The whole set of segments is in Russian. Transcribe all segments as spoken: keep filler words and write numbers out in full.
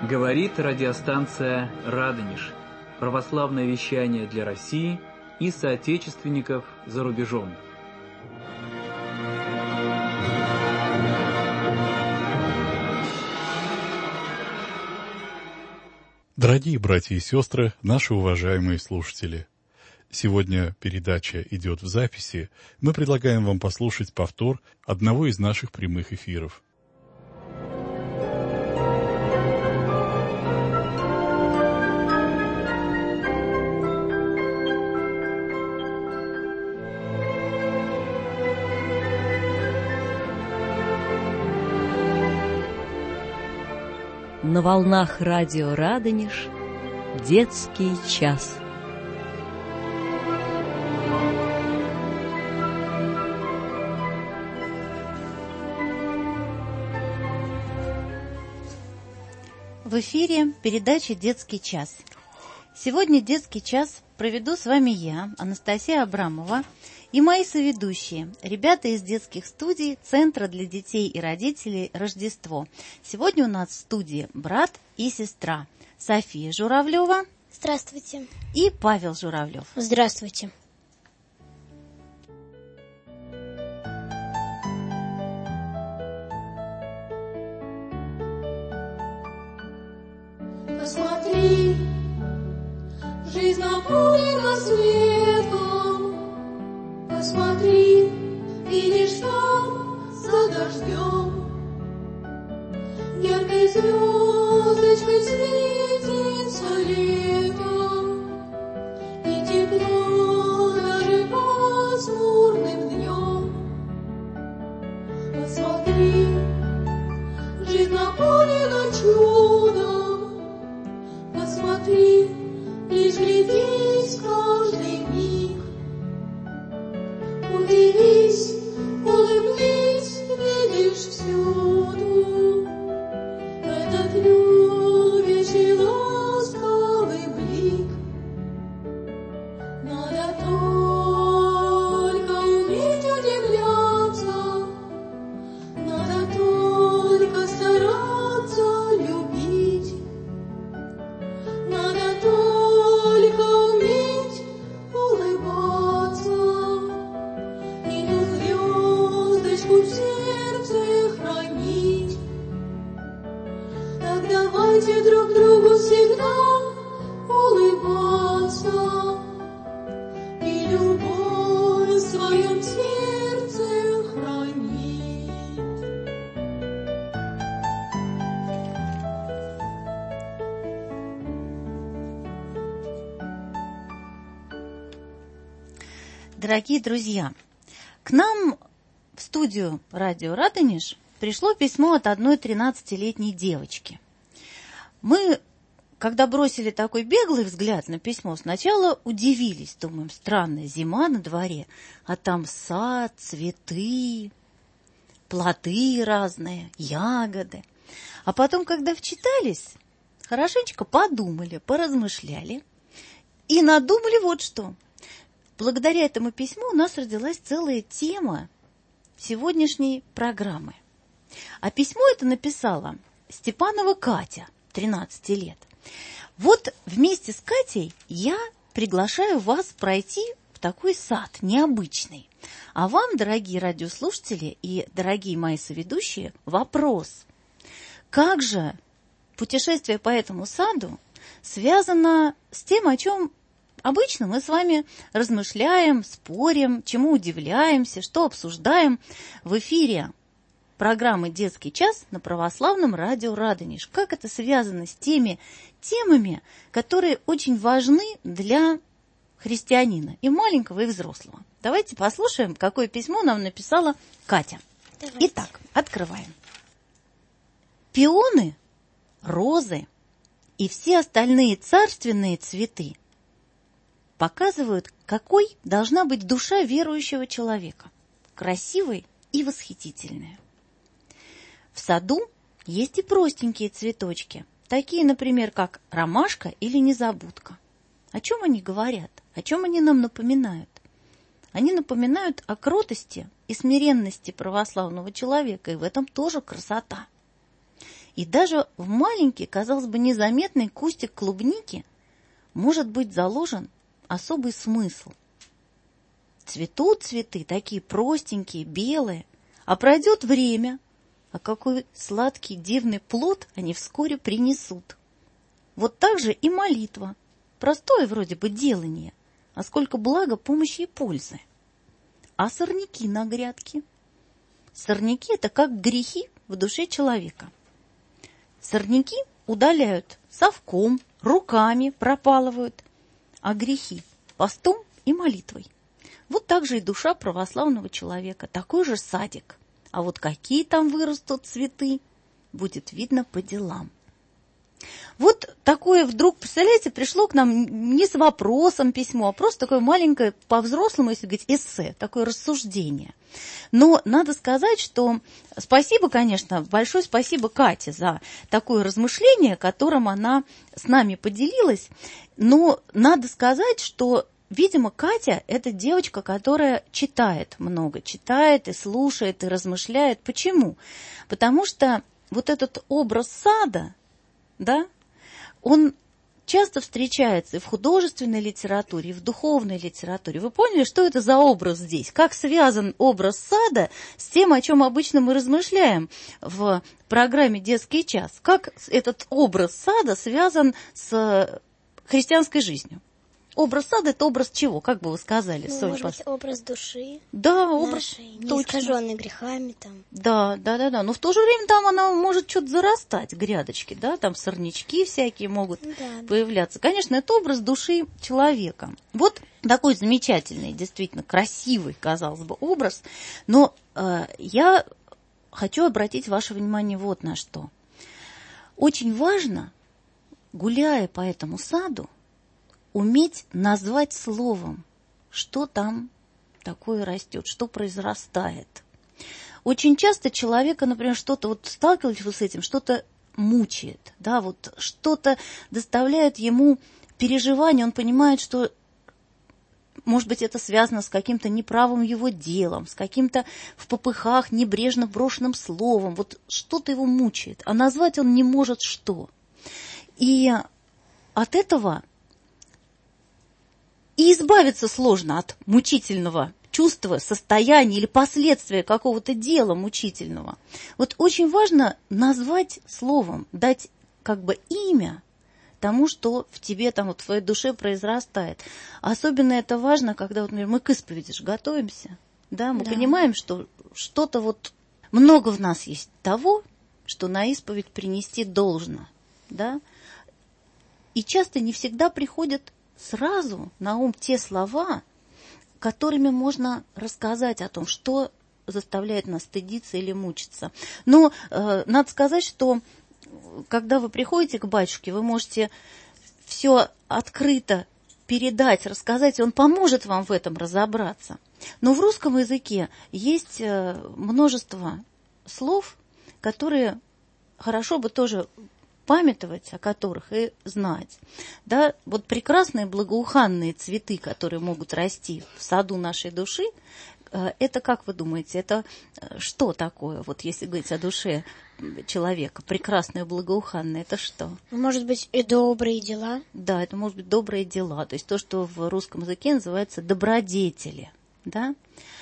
Говорит радиостанция «Радонеж». Православное вещание для России и соотечественников за рубежом. Дорогие братья и сестры, наши уважаемые слушатели, сегодня передача идет в записи. Мы предлагаем вам послушать повтор одного из наших прямых эфиров. На волнах радио «Радонеж» детский час. В эфире передача «Детский час». Сегодня детский час проведу с вами я, Анастасия Абрамова, и мои соведущие, ребята из детских студий Центра для детей и родителей «Рождество». Сегодня у нас в студии брат и сестра София Журавлева. Здравствуйте. И Павел Журавлев. Здравствуйте. Посмотри, жизнь наполнена светом. Посмотри, видишь там за дождем яркой звездочкой светится лето, и тепло даже пасмурным днем. Посмотри, жизнь наполнена чудом. Посмотри, лишь глядись каждый миг. Удивись, улыбнись, видишь всюду этот любящий ласковый блик. Надо только уметь удивляться, надо только стараться любить, надо только уметь улыбаться. В сердце хранить. Так давайте друг другу всегда улыбаться и любовь в своем сердце хранить. Дорогие друзья, к нам в студию радио «Радонеж» пришло письмо от одной тринадцатилетней девочки. Мы, когда бросили такой беглый взгляд на письмо, сначала удивились, думаем, странная зима на дворе, а там сад, цветы, плоды разные, ягоды. А потом, когда вчитались, хорошенечко подумали, поразмышляли и надумали вот что. Благодаря этому письму у нас родилась целая тема сегодняшней программы. А письмо это написала Степанова Катя, тринадцать лет. Вот вместе с Катей я приглашаю вас пройти в такой сад необычный. А вам, дорогие радиослушатели и дорогие мои соведущие, вопрос. Как же путешествие по этому саду связано с тем, о чем обычно мы с вами размышляем, спорим, чему удивляемся, что обсуждаем в эфире программы «Детский час» на православном радио «Радонеж». Как это связано с теми темами, которые очень важны для христианина, и маленького, и взрослого. Давайте послушаем, какое письмо нам написала Катя. Давайте. Итак, открываем. Пионы, розы и все остальные царственные цветы показывают, какой должна быть душа верующего человека. Красивой и восхитительная. В саду есть и простенькие цветочки, такие, например, как ромашка или незабудка. О чем они говорят? О чем они нам напоминают? Они напоминают о кротости и смиренности православного человека, и в этом тоже красота. И даже в маленький, казалось бы, незаметный кустик клубники может быть заложен особый смысл. Цветут цветы, такие простенькие, белые, а пройдет время, а какой сладкий, дивный плод они вскоре принесут. Вот так же и молитва. Простое вроде бы делание, а сколько блага, помощи и пользы. А сорняки на грядке? Сорняки – это как грехи в душе человека. Сорняки удаляют совком, руками пропалывают, а грехи – постом и молитвой. Вот так же и душа православного человека, такой же садик. А вот какие там вырастут цветы, будет видно по делам. Вот такое вдруг, представляете, пришло к нам не с вопросом письмо, а просто такое маленькое, по-взрослому, если говорить, эссе, такое рассуждение. Но надо сказать, что спасибо, конечно, большое спасибо Кате за такое размышление, которым она с нами поделилась. Но надо сказать, что, видимо, Катя – это девочка, которая читает много, читает и слушает, и размышляет. Почему? Потому что вот этот образ сада, да, он часто встречается и в художественной литературе, и в духовной литературе. Вы поняли, что это за образ здесь? Как связан образ сада с тем, о чем обычно мы размышляем в программе «Детский час»? Как этот образ сада связан с христианской жизнью? Образ сада – это образ чего? Как бы вы сказали? Ну, Соль, может пос... быть, образ души. Да, образ. Нашей, не искаженной грехами там. Да, да, да, да. Но в то же время там она может что-то зарастать, грядочки, да, там сорнячки всякие могут Да. появляться. Конечно, это образ души человека. Вот такой замечательный, действительно красивый, казалось бы, образ. Но э, я хочу обратить ваше внимание вот на что. Очень важно, гуляя по этому саду, уметь назвать словом, что там такое растет, что произрастает. Очень часто человека, например, что-то, вот сталкивались вы с этим, что-то мучает, да, вот что-то доставляет ему переживание, он понимает, что, может быть, это связано с каким-то неправым его делом, с каким-то в попыхах небрежно брошенным словом, вот что-то его мучает, а назвать он не может что. И от этого и избавиться сложно от мучительного чувства, состояния или последствия какого-то дела мучительного. Вот очень важно назвать словом, дать как бы имя тому, что в тебе, там, вот, в твоей душе произрастает. Особенно это важно, когда, вот, например, мы к исповеди же готовимся, да, мы да. понимаем, что что-то вот много в нас есть того, что на исповедь принести должно, да, и часто не всегда приходят сразу на ум те слова, которыми можно рассказать о том, что заставляет нас стыдиться или мучиться. Но э, надо сказать, что когда вы приходите к батюшке, вы можете все открыто передать, рассказать, и он поможет вам в этом разобраться. Но в русском языке есть э, множество слов, которые хорошо бы тоже памятовать, о которых и знать. Да, вот прекрасные благоуханные цветы, которые могут расти в саду нашей души, это, как вы думаете, это что такое? Вот если говорить о душе человека, прекрасное, благоуханное, это что? Может быть, и добрые дела? Да, это может быть добрые дела. То есть то, что в русском языке называется добродетели. Да?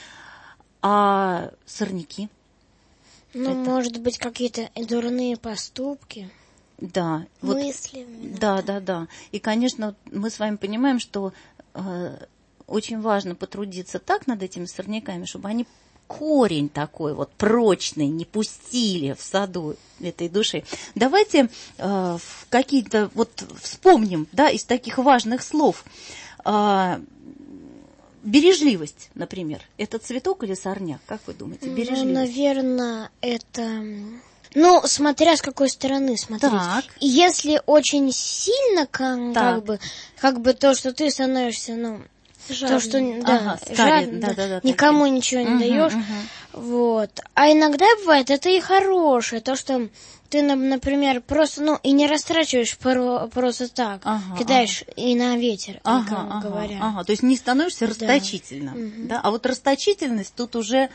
А сорняки? Ну, это... может быть, какие-то дурные поступки? Да, мысли. Вот, да, да, да. И, конечно, мы с вами понимаем, что э, очень важно потрудиться так над этими сорняками, чтобы они корень такой вот прочный не пустили в саду этой души. Давайте э, какие-то вот вспомним, да, из таких важных слов. Э, бережливость, например. Это цветок или сорняк? Как вы думаете? Бережливость. Ну, наверное, это... Ну, смотря с какой стороны смотреть. Так. Если очень сильно, как, как бы, как бы то, что ты становишься, ну, жадным. То, что да, ага, жадным, да, да, да, никому такие. Ничего не угу, даешь. Угу. Вот. А иногда бывает, это и хорошее, то, что ты, например, просто, ну, и не растрачиваешь просто так, ага, кидаешь ага. и на ветер, ага, ага, говоря. Ага. То есть не становишься расточительным. Да. Угу. Да? А вот расточительность тут уже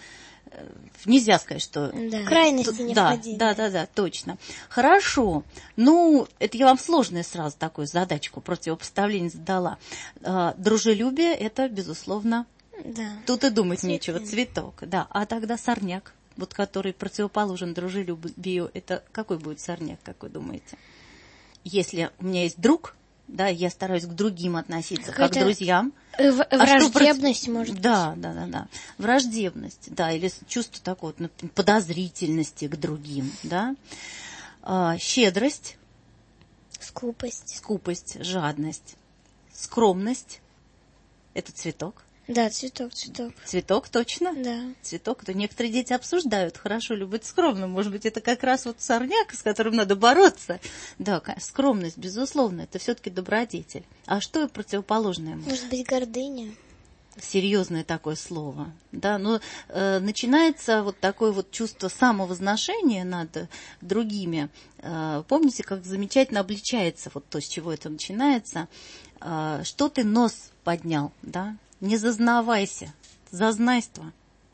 Нельзя сказать, что... Да. Крайности не да, входили. Да, да, да, точно. Хорошо. Ну, это я вам сложную сразу такую задачку противопоставление задала. Дружелюбие – это, безусловно, да. Тут и думать Цветы. нечего. Цветок, да. А тогда сорняк, вот который противоположен дружелюбию, это какой будет сорняк, как вы думаете? Если у меня есть друг... Да, я стараюсь к другим относиться, как к друзьям. В- враждебность, а может быть. Да, да, да, да. Враждебность, да, или чувство такой вот, подозрительности к другим, да. А, щедрость. Скупость. Скупость, жадность. Скромность. Это цветок. Да, цветок, цветок. Цветок, точно? Да. Цветок, то некоторые дети обсуждают, хорошо ли быть скромным. Может быть, это как раз вот сорняк, с которым надо бороться. Да, скромность, безусловно, это все-таки добродетель. А что и противоположное? Может быть, гордыня? Серьезное такое слово. Да, но э, начинается вот такое вот чувство самовозношения над другими. Э, помните, как замечательно обличается вот то, с чего это начинается? Э, что ты нос поднял, да? Не зазнавайся, зазнайство.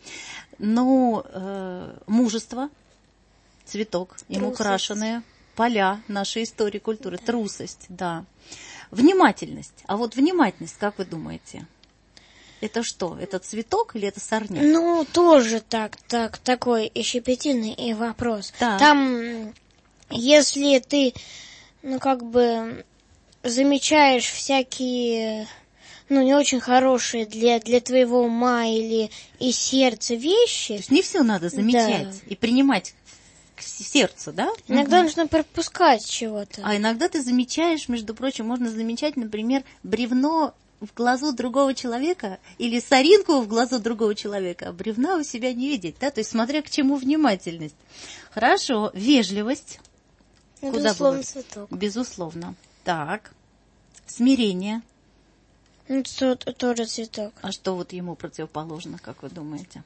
Ну, э, мужество, цветок, им украшенные поля нашей истории, культуры, да. Трусость, да. Внимательность. А вот внимательность, как вы думаете, это что? Это цветок или это сорняк? Ну, тоже так, так, такой щепетильный вопрос. Да. Там, если ты, ну, как бы замечаешь всякие... ну, не очень хорошие для, для твоего ума или и сердца вещи. То есть не все надо замечать, да, и принимать к сердцу, да? Иногда угу. нужно пропускать чего-то. А иногда ты замечаешь, между прочим, можно замечать, например, бревно в глазу другого человека или соринку в глазу другого человека, а бревна у себя не видеть, да? То есть смотря к чему внимательность. Хорошо, вежливость. Ну, куда безусловно, будет? Цветок. Безусловно. Так. Смирение. Ну, это тоже цветок. А что вот ему противоположно, как вы думаете?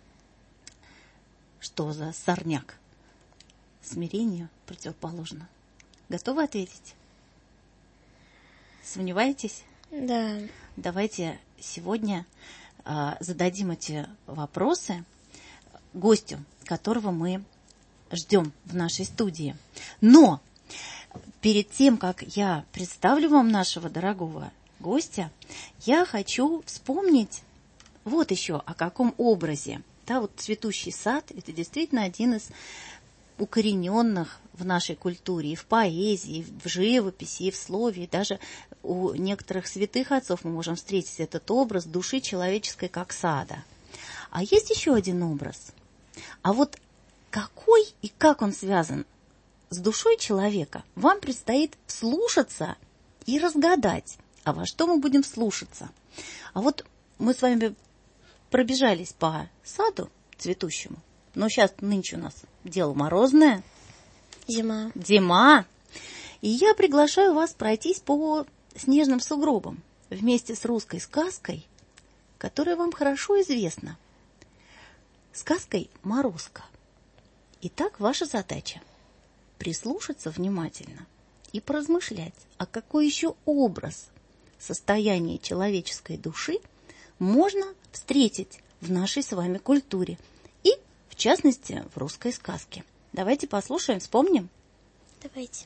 Что за сорняк? Смирению противоположно. Готовы ответить? Сомневаетесь? Да. Давайте сегодня а, зададим эти вопросы гостю, которого мы ждем в нашей студии. Но перед тем, как я представлю вам нашего дорогого гостя, я хочу вспомнить вот еще о каком образе. Да, вот цветущий сад – это действительно один из укорененных в нашей культуре, и в поэзии, и в живописи, и в слове, и даже у некоторых святых отцов мы можем встретить этот образ души человеческой как сада. А есть еще один образ. А вот какой и как он связан с душой человека, вам предстоит вслушаться и разгадать. А во что мы будем слушаться? А вот мы с вами пробежались по саду цветущему, но сейчас нынче у нас дело морозное. Зима. Зима. И я приглашаю вас пройтись по снежным сугробам вместе с русской сказкой, которая вам хорошо известна. Сказкой «Морозко». Итак, ваша задача – прислушаться внимательно и поразмышлять, а какой еще образ состояния человеческой души можно встретить в нашей с вами культуре и, в частности, в русской сказке. Давайте послушаем, вспомним. Давайте.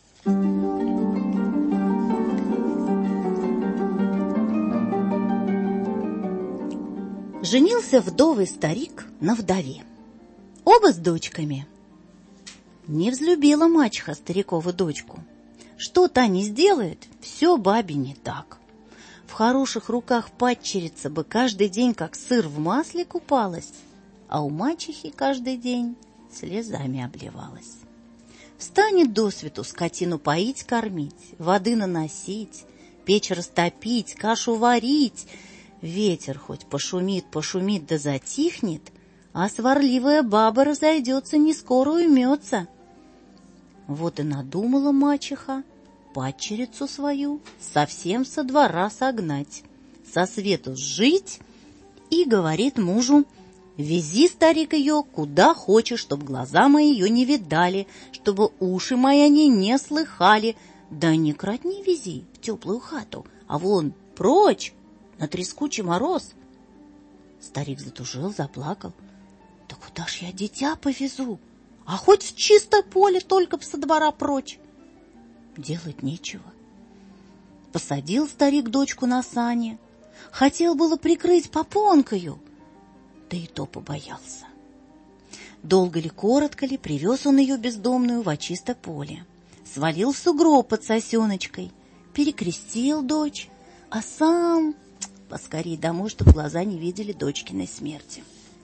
Женился вдовый старик на вдове. Оба с дочками. Не взлюбила мачеха старикову дочку. Что та не сделает, все бабе не так. В хороших руках падчерица бы каждый день, как сыр в масле, купалась, а у мачехи каждый день слезами обливалась. Встанет досвету скотину поить, кормить, воды наносить, печь растопить, кашу варить. Ветер хоть пошумит, пошумит да затихнет, а сварливая баба разойдется, не скоро уймется. Вот и надумала мачеха падчерицу свою совсем со двора согнать, со свету сжить, и говорит мужу: вези, старик, ее куда хочешь, чтоб глаза мои ее не видали, чтобы уши мои они не слыхали. Да не кратни вези в теплую хату, а вон прочь на трескучий мороз. Старик затужил, заплакал. куда ж я дитя повезу? А хоть в чистое поле, только б со двора прочь. Делать нечего. Посадил старик дочку на сани, хотел было прикрыть попонкою, да и то побоялся. Долго ли, коротко ли, привез он ее бездомную во чистое поле, свалил в сугроб под сосеночкой, перекрестил дочь, а сам поскорей домой, чтобы глаза не видели дочкиной смерти.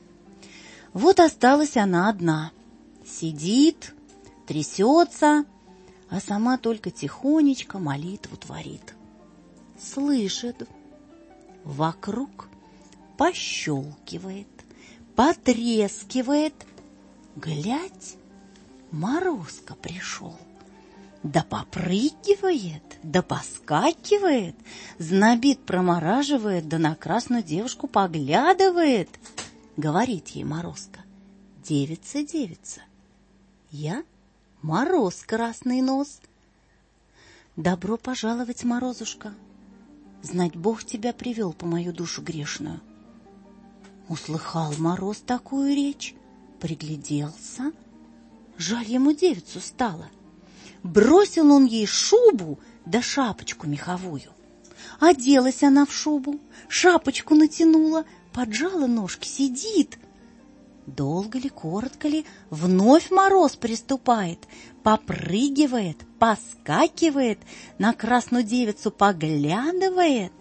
Вот осталась она одна, сидит, трясется, а сама только тихонечко молитву творит. Слышит, вокруг пощелкивает, потрескивает. Глядь, Морозко пришел. Да попрыгивает, да поскакивает, знобит, промораживает, да на красную девушку поглядывает. Говорит ей Морозко: девица, девица, я Мороз красный нос. Добро пожаловать, Морозушка. Знать Бог тебя привел по мою душу грешную. Услыхал Мороз такую речь, пригляделся. Жаль ему девицу стало. Бросил он ей шубу да шапочку меховую. Оделась она в шубу, шапочку натянула, поджала ножки, сидит. Долго ли, коротко ли, вновь Мороз приступает, попрыгивает, поскакивает, на красную девицу поглядывает.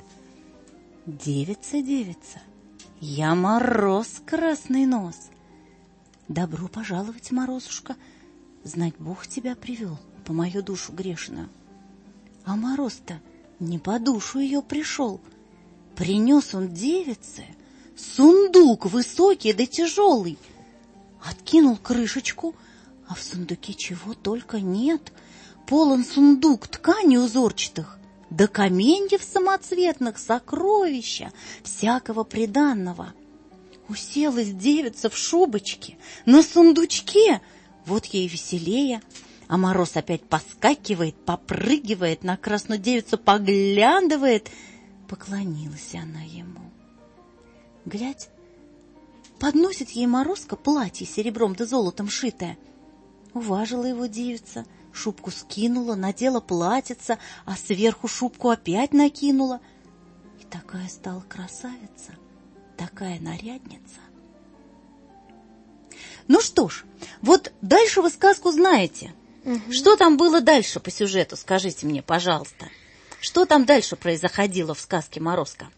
Девица, девица, я Мороз красный нос. Добро пожаловать, Морозушка, знать Бог тебя привел по мою душу грешную. А Мороз-то не по душу ее пришел. Принес он девице сундук высокий да тяжелый. Откинул крышечку, а в сундуке чего только нет. Полон сундук тканей узорчатых, да каменьев самоцветных, сокровища, всякого приданного. Уселась девица в шубочке, на сундучке, вот ей веселее. А Мороз опять поскакивает, попрыгивает, на красную девицу поглядывает. Поклонилась она ему. Глядь, подносит ей Морозко платье серебром да золотом шитое. Уважила его девица, шубку скинула, надела платьице, а сверху шубку опять накинула. И такая стала красавица, такая нарядница. Ну что ж, вот дальше вы сказку знаете. Угу. Что там было дальше по сюжету, скажите мне, пожалуйста. Что там дальше происходило в сказке Морозко?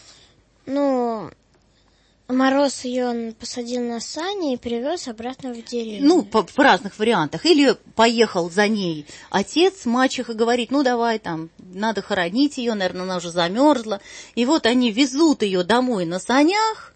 Ну, Мороз ее посадил на сани и привез обратно в деревню. Ну, по, в разных вариантах. Или поехал за ней отец, мачеха говорит: ну, давай там, надо хоронить ее, наверное, она уже замерзла. И вот они везут ее домой на санях,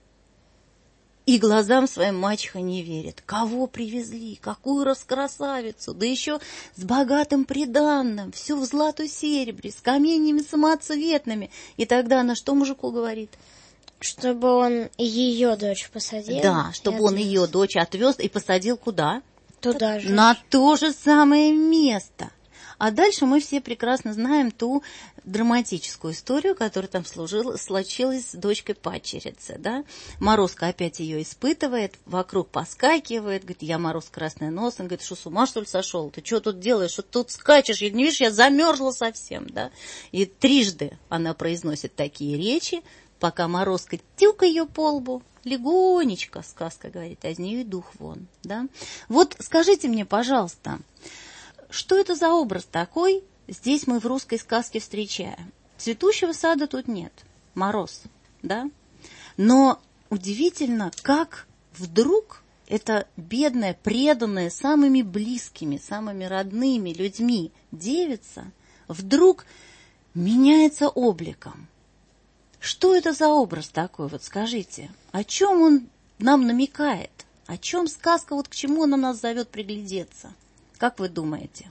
и глазам своим мачеха не верит. Кого привезли? Какую раскрасавицу? Да еще с богатым приданным, все в злату серебре, с каменьями самоцветными. И тогда она что мужику говорит? Чтобы он ее дочь посадил. Да, чтобы он ее дочь отвез и посадил куда? Туда же. На то же самое место. А дальше мы все прекрасно знаем ту драматическую историю, которая там служила, случилась с дочкой падчерицы. Да? Морозко опять ее испытывает, вокруг поскакивает, говорит: я Мороз красный нос. Он говорит: что, с ума что ли сошел? Ты что тут делаешь? Что тут скачешь? Я не видишь, я замерзла совсем. Да? И трижды она произносит такие речи, пока Морозко тюк ее по лбу, легонечко, сказка говорит, а из нее и дух вон. Да? Вот скажите мне, пожалуйста, что это за образ такой здесь мы в русской сказке встречаем? Цветущего сада тут нет, Мороз, да? Но удивительно, как вдруг эта бедная, преданная самыми близкими, самыми родными людьми девица вдруг меняется обликом. Что это за образ такой, вот скажите? О чем он нам намекает? О чем сказка, вот к чему она нас зовет приглядеться? Как вы думаете?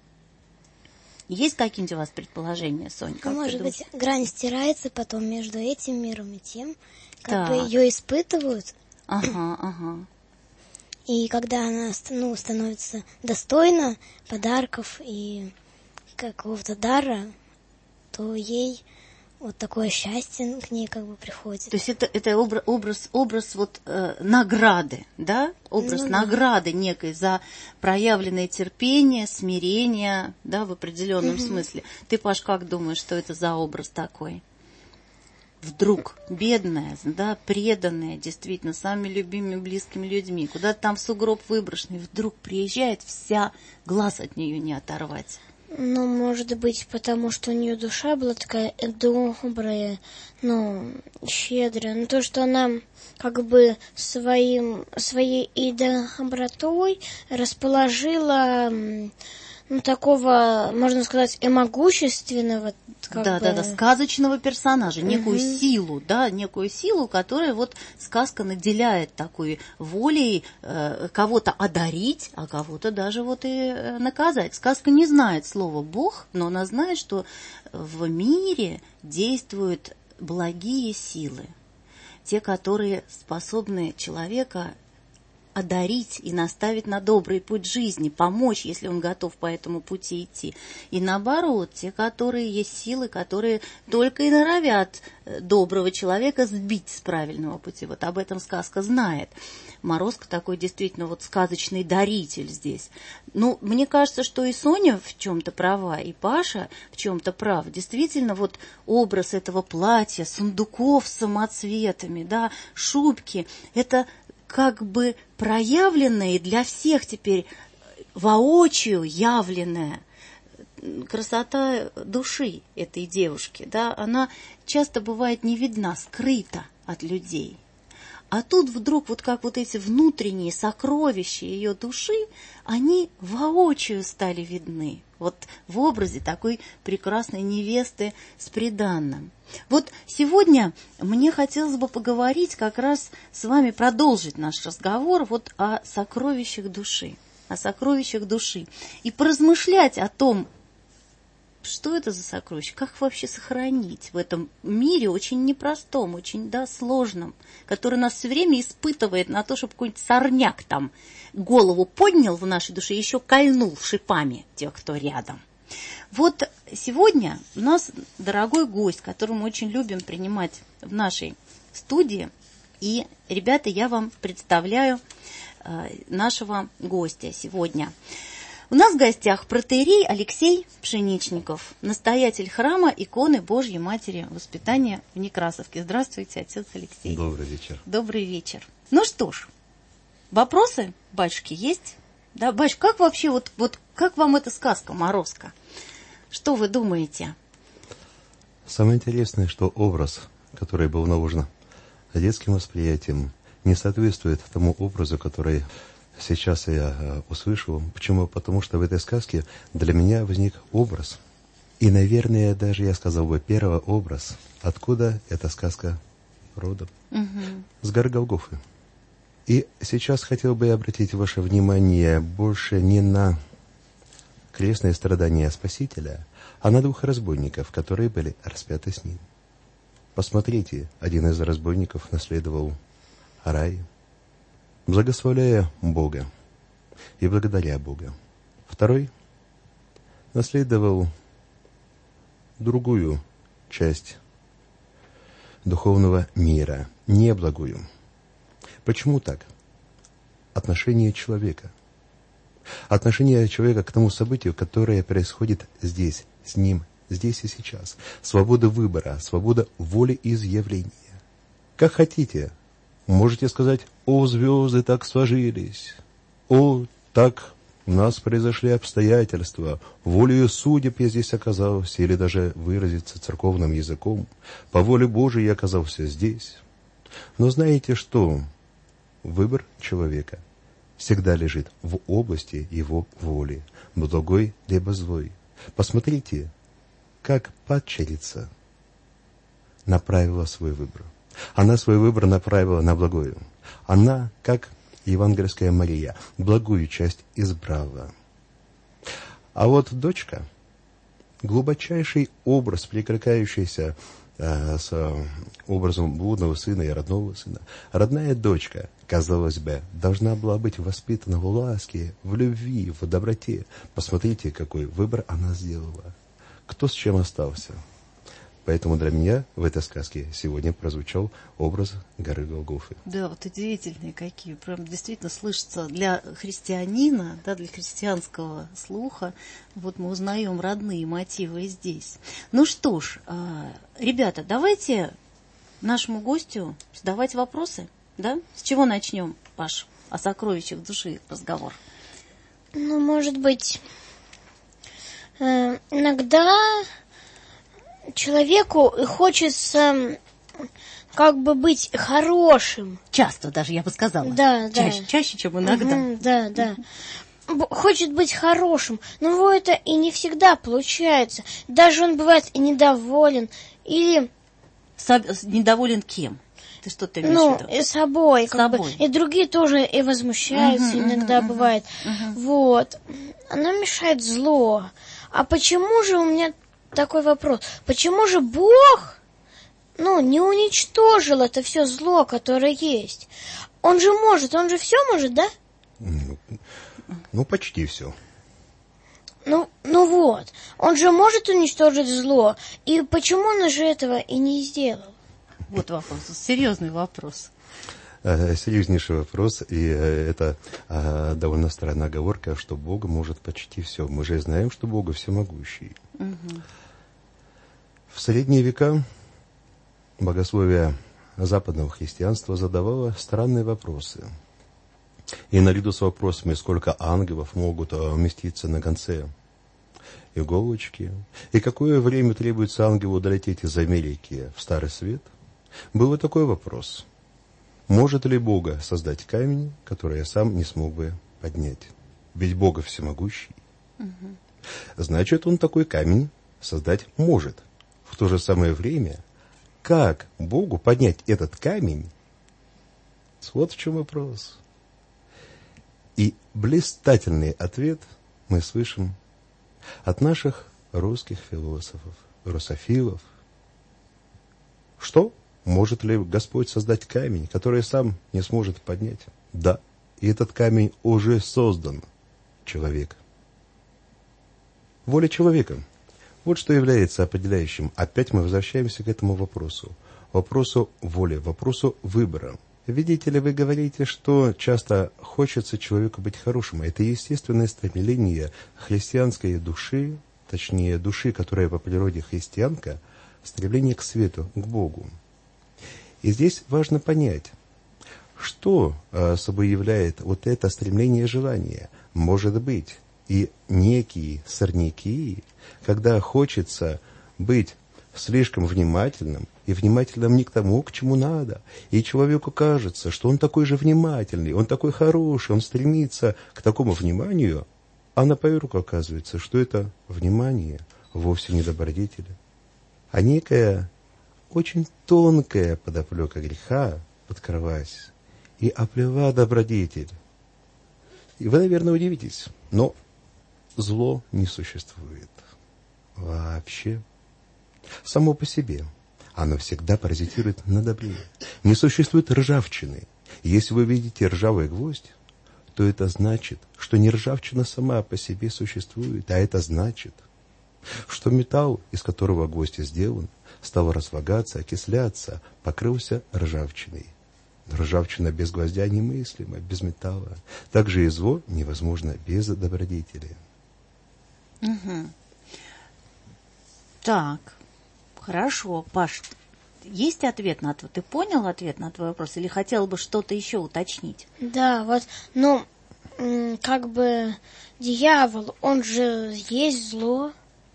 Есть какие-нибудь у вас предположения, Соня? Ну, может быть, грань стирается потом между этим миром и тем, как так. бы ее испытывают. Ага, ага. И когда она ну, становится достойна подарков и какого-то дара, то ей вот такое счастье к ней как бы приходит. То есть это, это образ, образ, образ вот, э, награды, да? Образ ну, награды да. некой за проявленное терпение, смирение, да, в определенном угу. смысле. Ты, Паш, как думаешь, что это за образ такой? Вдруг бедная, да, преданная, действительно, самыми любимыми, близкими людьми, куда-то там в сугроб выброшенный, вдруг приезжает, вся, глаз от нее не оторвать. Ну, может быть, потому что у нее душа была такая добрая, ну, щедрая. Но то, что она как бы своим, своей и добротой расположила, ну, такого, можно сказать, и могущественного, как да, бы... да, да, сказочного персонажа, некую угу. силу, да, некую силу, которая вот сказка наделяет такой волей э, кого-то одарить, а кого-то даже вот и э, наказать. Сказка не знает слова «Бог», но она знает, что в мире действуют благие силы, те, которые способны человека одарить и наставить на добрый путь жизни, помочь, если он готов по этому пути идти. И наоборот, те, которые есть силы, которые только и норовят доброго человека сбить с правильного пути. Вот об этом сказка знает. Морозко такой действительно вот сказочный даритель здесь. Ну, мне кажется, что и Соня в чем-то права, и Паша в чем-то прав. Действительно, вот образ этого платья, сундуков с самоцветами, да, шубки, это как бы проявленная для всех теперь воочию явленная красота души этой девушки, да, она часто бывает не видна, скрыта от людей. А тут вдруг вот как вот эти внутренние сокровища ее души, они воочию стали видны. Вот в образе такой прекрасной невесты с приданным. Вот сегодня мне хотелось бы поговорить как раз с вами, продолжить наш разговор вот о сокровищах души, о сокровищах души. И поразмышлять о том, что это за сокровища, как их вообще сохранить в этом мире очень непростом, очень, да, сложном, который нас все время испытывает на то, чтобы какой-нибудь сорняк там голову поднял в нашей душе и еще кольнул шипами тех, кто рядом. Вот сегодня у нас дорогой гость, которого мы очень любим принимать в нашей студии. И, ребята, я вам представляю э, нашего гостя сегодня. У нас в гостях протоиерей Алексей Пшеничников, настоятель храма иконы Божьей Матери Воспитания в Некрасовке. Здравствуйте, отец Алексей. Добрый вечер. Добрый вечер. Ну что ж, вопросы, батюшки, есть? Да, батюшка, как вообще, вот, вот как вам эта сказка «Морозко»? Что вы думаете? Самое интересное, что образ, который был наложен детским восприятием, не соответствует тому образу, который сейчас я услышал. Почему? Потому что в этой сказке для меня возник образ. И, наверное, даже я сказал бы первый образ. Откуда эта сказка родом? Угу. С горы Голгофы. И сейчас хотел бы обратить ваше внимание больше не на крестные страдания Спасителя, а на двух разбойников, которые были распяты с ним. Посмотрите, один из разбойников наследовал рай, благословляя Бога и благодаря Бога. Второй наследовал другую часть духовного мира, неблагую. Почему так? Отношение человека. Отношение человека к тому событию, которое происходит здесь, с ним, здесь и сейчас. Свобода выбора, свобода волеизъявления. Как хотите, можете сказать: «О, звезды так сложились», «О, так у нас произошли обстоятельства», «Волею судеб я здесь оказался», или даже выразиться церковным языком: «По воле Божией я оказался здесь». Но знаете что? Выбор человека всегда лежит в области его воли, благой либо злой. Посмотрите, как падчерица направила свой выбор. Она свой выбор направила на благую. Она, как евангельская Мария, благую часть избрала. А вот дочка, глубочайший образ, перекликающийся э, с образом блудного сына и родного сына. Родная дочка, казалось бы, должна была быть воспитана в ласке, в любви, в доброте. Посмотрите, какой выбор она сделала. Кто с чем остался? Поэтому для меня в этой сказке сегодня прозвучал образ горы Голгофы. Да, вот удивительные какие. Прям действительно слышится для христианина, да, для христианского слуха. Вот мы узнаем родные мотивы здесь. Ну что ж, ребята, давайте нашему гостю задавать вопросы. Да? С чего начнем, Паш, о сокровищах души разговор? Ну, может быть, иногда человеку хочется как бы быть хорошим. Часто даже, я бы сказала. Да, чаще, да. Чаще, чем иногда. Угу, да, да. Хочет быть хорошим, но его это и не всегда получается. Даже он бывает и недоволен, или... Со... Недоволен кем? Ты что-то имеешь ну, в виду? И собой, С как собой. бы. И другие тоже и возмущаются uh-huh, иногда uh-huh, бывает. Uh-huh. Вот. Оно мешает зло. А почему же у меня такой вопрос? Почему же Бог, ну, не уничтожил это все зло, которое есть? Он же может, он же все может, да? Ну, ну почти все. Ну, ну вот. Он же может уничтожить зло. И почему он же этого и не сделал? Вот вопрос, серьезный вопрос. Серьезнейший вопрос, и это довольно странная оговорка, что Бог может почти все. Мы же знаем, что Бог всемогущий. Угу. В средние века богословие западного христианства задавало странные вопросы. И наряду с вопросами, сколько ангелов могут уместиться на конце иголочки, и какое время требуется ангелу долететь из Америки в Старый Свет, был и такой вопрос. Может ли Бога создать камень, который я сам не смог бы поднять? Ведь Бог всемогущий. Угу. Значит, он такой камень создать может. В то же самое время, как Богу поднять этот камень? Вот в чем вопрос. И блистательный ответ мы слышим от наших русских философов, русофилов. Что? Может ли Господь создать камень, который сам не сможет поднять? Да, и этот камень уже создан. Человек. Воля человека. Вот что является определяющим. Опять мы возвращаемся к этому вопросу. Вопросу воли, вопросу выбора. Видите ли, вы говорите, что часто хочется человеку быть хорошим. Это естественное стремление христианской души, точнее души, которая по природе христианка, стремление к свету, к Богу. И здесь важно понять, что собой является вот это стремление и желание. Может быть, и некие сорняки, когда хочется быть слишком внимательным, и внимательным не к тому, к чему надо. И человеку кажется, что он такой же внимательный, он такой хороший, он стремится к такому вниманию, а на поверку оказывается, что это внимание вовсе не добродетель, а некая очень тонкая подоплека греха подкрылась и оплела добродетель. И вы, наверное, удивитесь, но зло не существует вообще. Само по себе. Оно всегда паразитирует на добре. Не существует ржавчины. Если вы видите ржавый гвоздь, то это значит, что не ржавчина сама по себе существует, а это значит, что металл, из которого гвоздь сделан, стал разлагаться, окисляться, покрылся ржавчиной. Ржавчина без гвоздя немыслима, без металла. Также и зло невозможно без добродетели. Угу. Так, хорошо. Паш, есть ответ на твой? Ты понял ответ на твой вопрос? Или хотел бы что-то еще уточнить? Да, вот, ну, как бы дьявол, он же есть зло.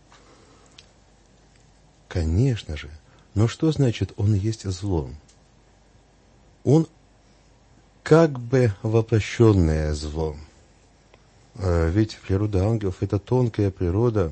Конечно же. Но что значит он есть зло? Он как бы воплощенное зло. Ведь природа ангелов — это тонкая природа.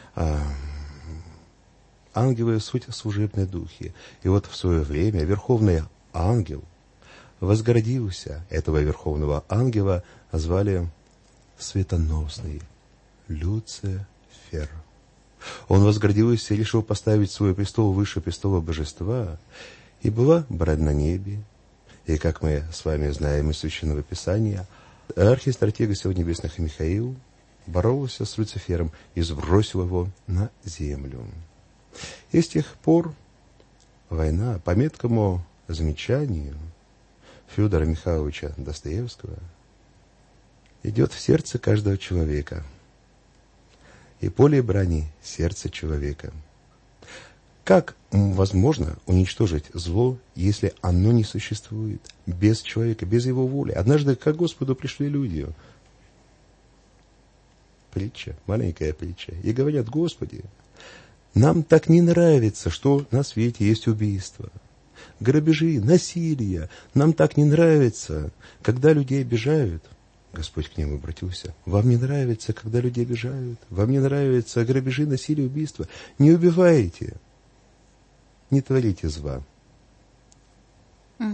Ангелы — суть служебные духи. И вот в свое время верховный ангел возгордился. Этого верховного ангела звали Светоносный Люцифер. Он возгордился и решил поставить свой престол выше престола божества. И была брань на небе. И, как мы с вами знаем из Священного Писания, архистратега Сил Небесных Михаил боролся с Люцифером и сбросил его на землю. И с тех пор война, по меткому замечанию Федора Михайловича Достоевского, идет в сердце каждого человека. И поле брани — сердце человека. Как возможно уничтожить зло, если оно не существует? Без человека, без его воли. Однажды к Господу пришли люди. Притча, маленькая притча. И говорят: Господи, нам так не нравится, что на свете есть убийства, грабежи, насилие. Нам так не нравится, когда людей обижают. Господь к ним обратился: вам не нравится, когда людей обижают? Вам не нравятся грабежи, насилие, убийства? Не убивайте, не творите зла. Угу.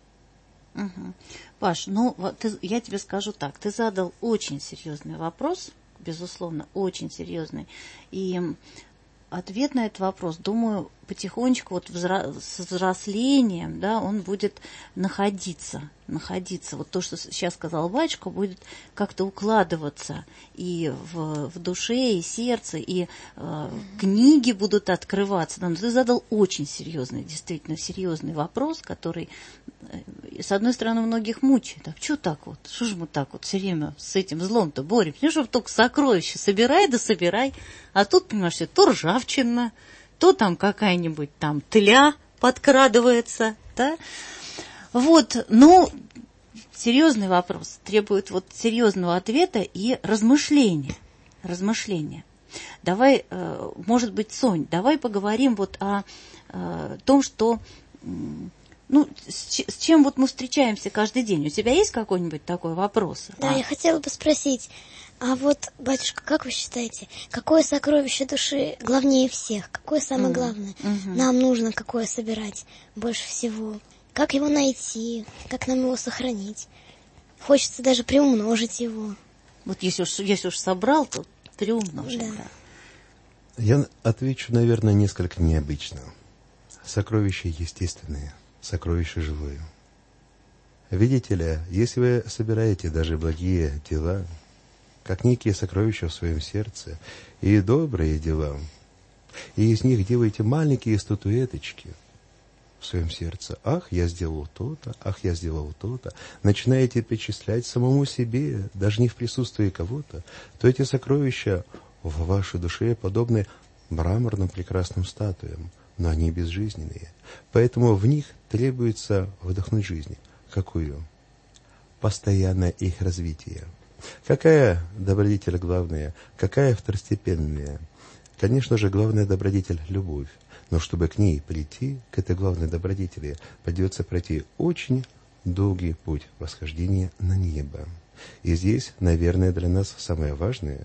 Угу. Паш, ну вот ты, я тебе скажу так, ты задал очень серьезный вопрос, безусловно, очень серьезный. И ответ на этот вопрос, думаю, потихонечку вот взра... с взрослением, да, он будет находиться, находиться. Вот то, что сейчас сказал батюшка, будет как-то укладываться и в, в душе, и сердце, и э, книги будут открываться. Но ты задал очень серьезный, действительно серьезный вопрос, который, э, с одной стороны, многих мучает. А что так вот? Что же мы так вот все время с этим злом-то боремся? Ну, чтобы только сокровища собирай да собирай. А тут, понимаешь, то ржавчина, то там какая-нибудь там тля подкрадывается, да? Вот, ну, серьезный вопрос, требует вот серьезного ответа и размышления, размышления. Давай, может быть, Сонь, давай поговорим вот о, о том, что, ну, с, с чем вот мы встречаемся каждый день. У тебя есть какой-нибудь такой вопрос? Да, а? Я хотела бы спросить, а вот, батюшка, как вы считаете, какое сокровище души главнее всех? Какое самое mm-hmm. главное? Mm-hmm. Нам нужно какое собирать больше всего? Как его найти? Как нам его сохранить? Хочется даже приумножить его. Вот если уж, если уж собрал, то приумножить. Да. Да. Я отвечу, наверное, несколько необычно. Сокровище естественное, сокровище живое. Видите ли, если вы собираете даже благие дела, как некие сокровища в своем сердце, и добрые дела, и из них делаете маленькие статуэточки в своем сердце. Ах, я сделал то-то, ах, я сделал то-то. Начинаете перечислять самому себе, даже не в присутствии кого-то, то эти сокровища в вашей душе подобны мраморным прекрасным статуям, но они безжизненные. Поэтому в них требуется вдохнуть жизнь. Какую? Постоянное их развитие. Какая добродетель главная, какая второстепенная? Конечно же, главная добродетель – любовь. Но чтобы к ней прийти, к этой главной добродетели, придется пройти очень долгий путь восхождения на небо. И здесь, наверное, для нас самое важное,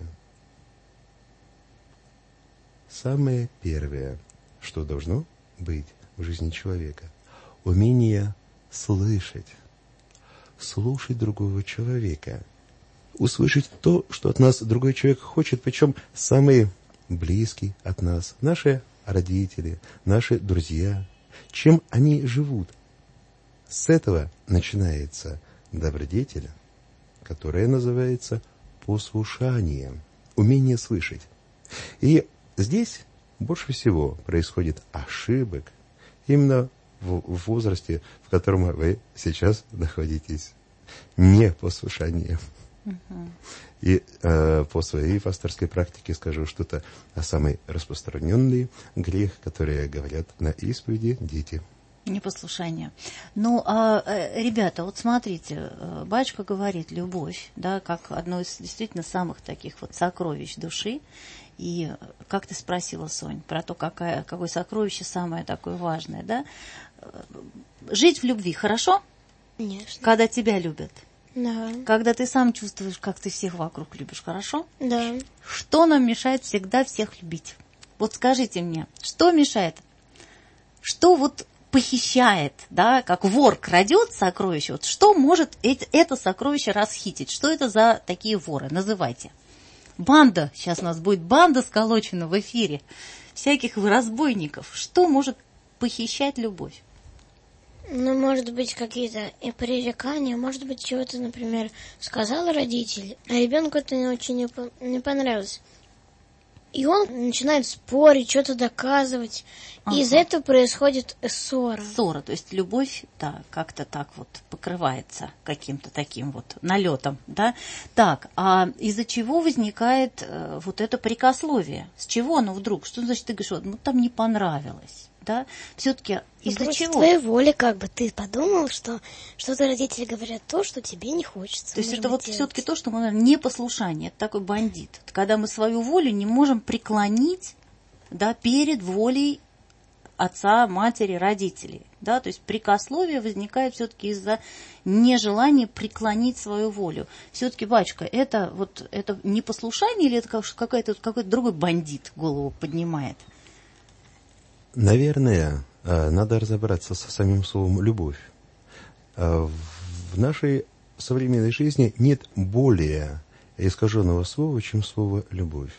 самое первое, что должно быть в жизни человека – умение слышать, слушать другого человека, услышать то, что от нас другой человек хочет, причем самый близкий от нас, наши родители, наши друзья, чем они живут. С этого начинается добродетель, которая называется послушанием, умение слышать. И здесь больше всего происходит ошибок именно в возрасте, в котором вы сейчас находитесь. Непослушание. Uh-huh. И э, по своей пасторской практике скажу что-то о самый распространенный грех, который говорят на исповеди дети. Непослушание. Ну, а, ребята, вот смотрите, батюшка говорит любовь, да, как одно из действительно самых таких вот сокровищ души. И как ты спросила, Сонь, про то, какая, какое сокровище самое такое важное, да? Жить в любви хорошо? Конечно. Когда тебя любят? Да. Когда ты сам чувствуешь, как ты всех вокруг любишь, хорошо? Да. Что нам мешает всегда всех любить? Вот скажите мне, что мешает? Что вот похищает, да, как вор крадет сокровище, вот что может это сокровище расхитить? Что это за такие воры? Называйте. Банда, сейчас у нас будет банда сколочена в эфире, всяких разбойников. Что может похищать любовь? Ну, может быть, какие-то и пререкания, может быть, чего-то, например, сказал родитель, а ребенку это не очень не понравилось. и он начинает спорить, что-то доказывать. Ага. И из этого происходит ссора. Ссора, то есть любовь, да, как-то так вот покрывается каким-то таким вот налетом, да. Так, а из-за чего возникает э, вот это прикословие? С чего оно вдруг? Что значит, ты говоришь, вот, ну там не понравилось, да? Все-таки из-за ну, чего? твоей воли как бы ты подумал, что что-то родители говорят то, что тебе не хочется. То есть это вот все-таки то, что мы, наверное, непослушание, это такой бандит. Это когда мы свою волю не можем преклонить, да, перед волей отца, матери, родителей. Да? То есть прикословие возникает все-таки из-за нежелания преклонить свою волю. Все-таки, батюшка, это, вот, это непослушание или это какой-то, какой-то другой бандит голову поднимает? Наверное, надо разобраться со самим словом «любовь». В нашей современной жизни нет более искаженного слова, чем слово «любовь».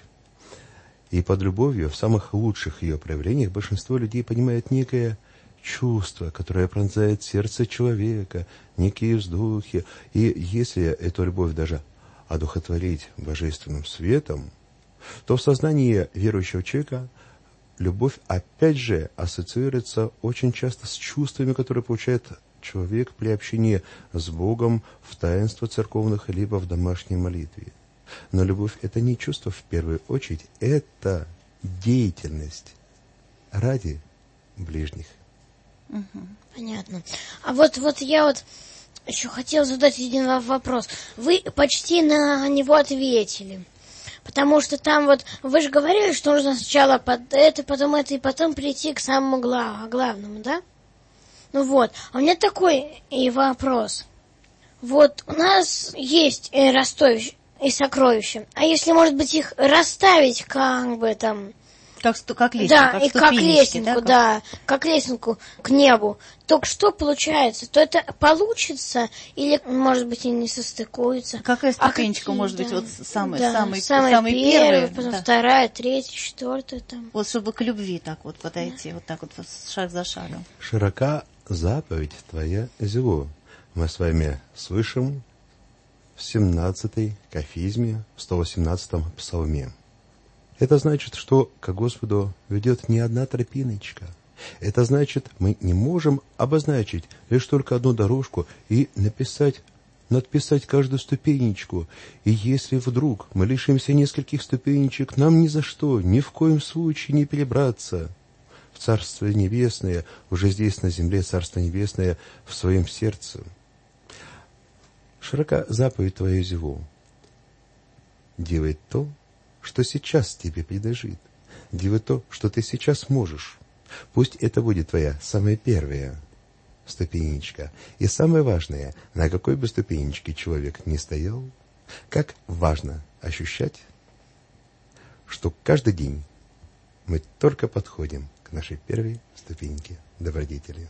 И под любовью, в самых лучших ее проявлениях, большинство людей понимает некое чувство, которое пронзает сердце человека, некие вздохи. И если эту любовь даже одухотворить божественным светом, то в сознании верующего человека любовь опять же ассоциируется очень часто с чувствами, которые получает человек при общении с Богом в таинствах церковных либо в домашней молитве. Но любовь – это не чувство в первую очередь, это деятельность ради ближних. Угу, понятно. А вот, вот я вот еще хотела задать один вопрос. Вы почти на него ответили. Потому что там вот, вы же говорили, что нужно сначала под это, потом это, и потом прийти к самому глав, главному, да? Ну вот, а у меня такой и вопрос. Вот у нас есть и ростовище, и сокровища. А если, может быть, их расставить как бы там... Как, как лестницу, да, как и как лестницу, да, как... да, как лестницу к небу. То что получается? То это получится или, может быть, и не состыкуется? Какая ступенечка, а может быть, да, вот самая, да, самый, самая самый первая, первый? Потом да. вторая, третья, четвертая. Там. Вот чтобы к любви так вот подойти, да. вот так вот шаг за шагом. Широка заповедь твоя зело. Мы с вами слышим в семнадцатой кафизме, в сто восемнадцатом псалме. Это значит, что к Господу ведет не одна тропиночка. Это значит, мы не можем обозначить лишь только одну дорожку и написать, надписать каждую ступенечку. И если вдруг мы лишимся нескольких ступенечек, нам ни за что, ни в коем случае не перебраться в Царство Небесное, уже здесь на земле Царство Небесное в своем сердце. Широка заповедь твоя зело. Делай то, что сейчас тебе предложит. Делай то, что ты сейчас можешь. Пусть это будет твоя самая первая ступенечка. И самое важное, на какой бы ступенечке человек ни стоял, как важно ощущать, что каждый день мы только подходим к нашей первой ступеньке добродетели.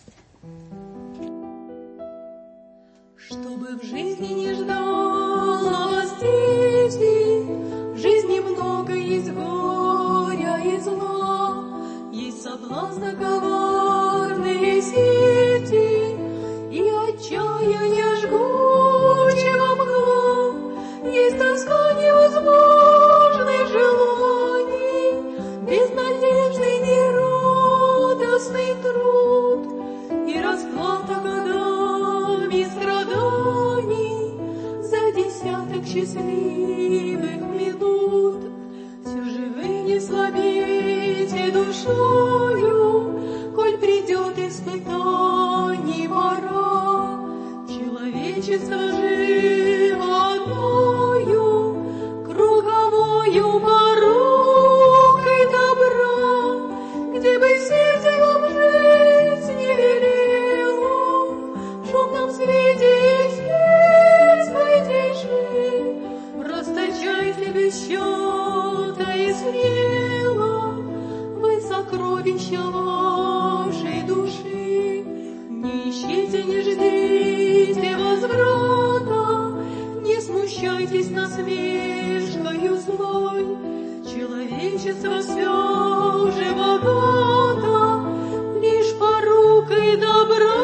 Чтобы в жизни не ждал новостей, в жизни много есть горя и зла, есть соблазны коварные сети и отчаяние жгучего мгла, есть тоска невозможных желаний, безнадежный нерадостный труд и расплата годами страданий за десяток счастливых минут. Все же вы не слабите душою, коль придет испытаний пора. Человечество живо одною, круговою порукой добра, где бы сердце вам жить не велело, в шумном свете есть смерть святейший, расточайте без счета и смело вы сокровища вашей души. Не ищите, не ждите возврата, не смущайтесь насмешкою злой. Человечество все же богато, лишь порукой добра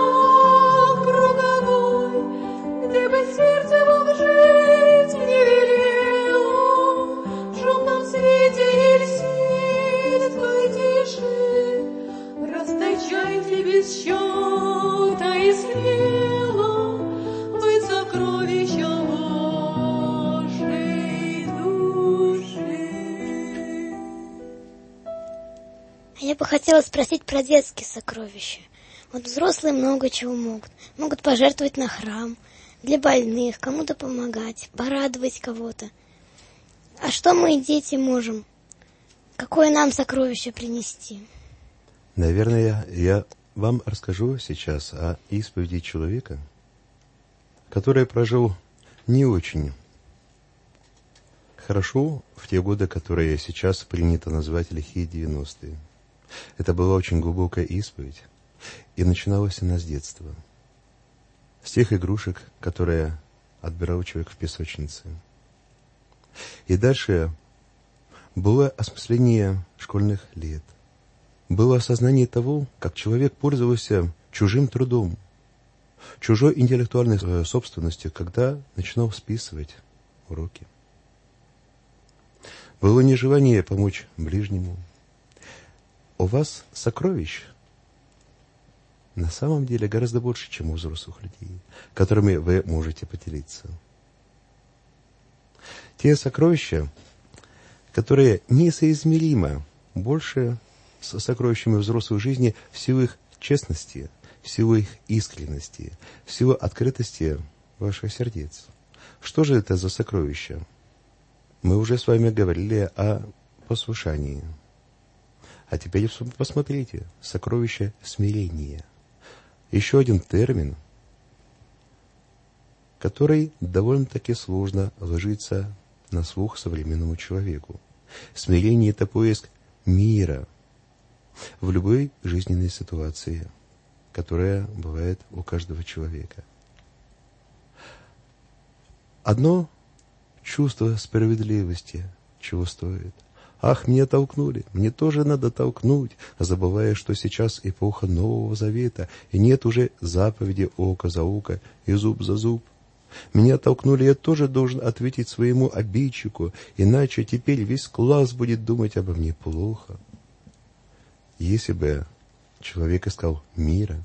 круговой, где бы сердце вам жить не велело, в шумном свете Я бы хотела спросить про детские сокровища. Вот взрослые много чего могут. Могут пожертвовать на храм, для больных, кому-то помогать, порадовать кого-то. А что мы, дети, можем? Какое нам сокровище принести? Наверное, я вам расскажу сейчас о исповеди человека, который прожил не очень хорошо в те годы, которые сейчас принято называть лихие девяностые. Это была очень глубокая исповедь, и начиналась она с детства. С тех игрушек, которые отбирал человек в песочнице. И дальше было осмысление школьных лет. Было осознание того, как человек пользовался чужим трудом, чужой интеллектуальной собственностью, когда начинал списывать уроки. Было нежелание помочь ближнему. У вас сокровищ на самом деле гораздо больше, чем у взрослых людей, которыми вы можете поделиться. Те сокровища, которые несоизмеримо больше с сокровищами взрослой жизни в силу их честности, в силу их искренности, в силу открытости ваших сердец. Что же это за сокровища? Мы уже с вами говорили о послушании. А теперь посмотрите, сокровище смирения. Еще один термин, который довольно-таки сложно ложится на слух современному человеку. Смирение – это поиск мира в любой жизненной ситуации, которая бывает у каждого человека. Одно чувство справедливости чего стоит. Ах, меня толкнули, мне тоже надо толкнуть, забывая, что сейчас эпоха Нового Завета, и нет уже заповеди око за око и зуб за зуб. Меня толкнули, я тоже должен ответить своему обидчику, иначе теперь весь класс будет думать обо мне плохо. Если бы человек искал мира,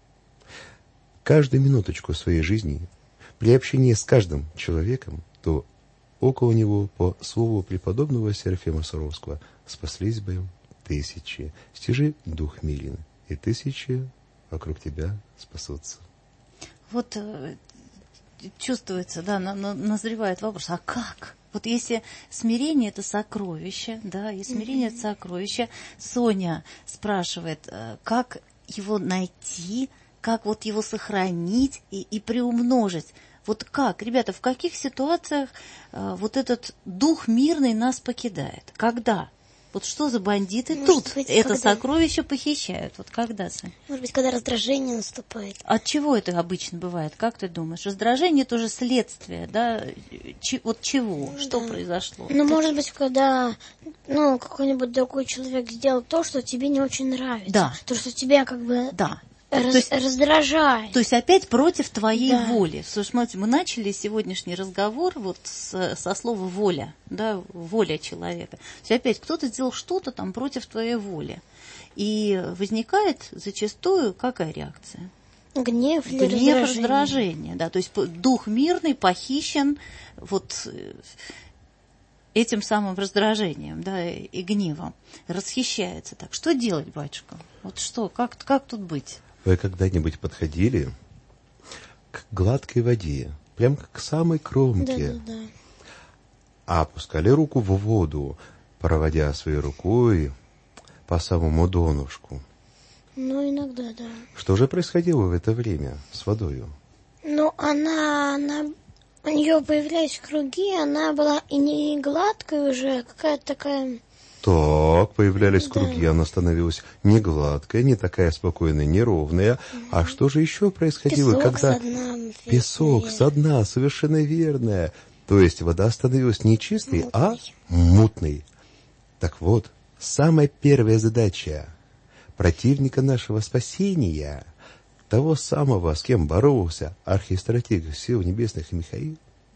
каждую минуточку своей жизни, при общении с каждым человеком, то около него, по слову преподобного Серафима Саровского, спаслись бы тысячи. Стяжи дух мирен, и тысячи вокруг тебя спасутся. Вот чувствуется, да, назревает вопрос, а как? Вот если смирение – это сокровище, да, и смирение – это сокровище, Соня спрашивает, как его найти, как вот его сохранить и, и приумножить. Вот как, ребята, в каких ситуациях э, вот этот дух мирный нас покидает? Когда? Вот что за бандиты Может тут быть, это когда... сокровище похищают? Вот когда, Сань? Может быть, когда раздражение наступает. От чего это обычно бывает? Как ты думаешь? Раздражение – это же следствие, да? Ч- вот чего? Ну, что да. произошло? Ну, это... может быть, когда ну, какой-нибудь другой человек сделал то, что тебе не очень нравится. Да. То, что тебя как бы... Да. Раз, то есть, раздражает. То есть опять против твоей да. воли. Смотрите, мы начали сегодняшний разговор вот с, со слова воля, да, воля человека. То есть опять кто-то сделал что-то там против твоей воли. И возникает зачастую какая реакция? Гнев или Гнев, раздражение. раздражение, да. То есть дух мирный похищен вот этим самым раздражением, да, и гневом. Расхищается так. Что делать, батюшка? Вот что, как, как тут быть? Вы когда-нибудь подходили к гладкой воде, прям к самой кромке, да, да, да. а опускали руку в воду, проводя своей рукой по самому донышку? Ну, иногда, да. Что же происходило в это время с водою? Ну, она, она, у нее появлялись круги, она была и не гладкая уже, а какая-то такая... Так, появлялись да. круги, она становилась не гладкая, не такая спокойная, неровная. Угу. А что же еще происходило, Песок когда... со дна. Песок со дна, совершенно верно. То есть вода становилась не чистой, мутной. а мутной. Так вот, самая первая задача противника нашего спасения, того самого, с кем боролся архистратиг сил небесных Михаил,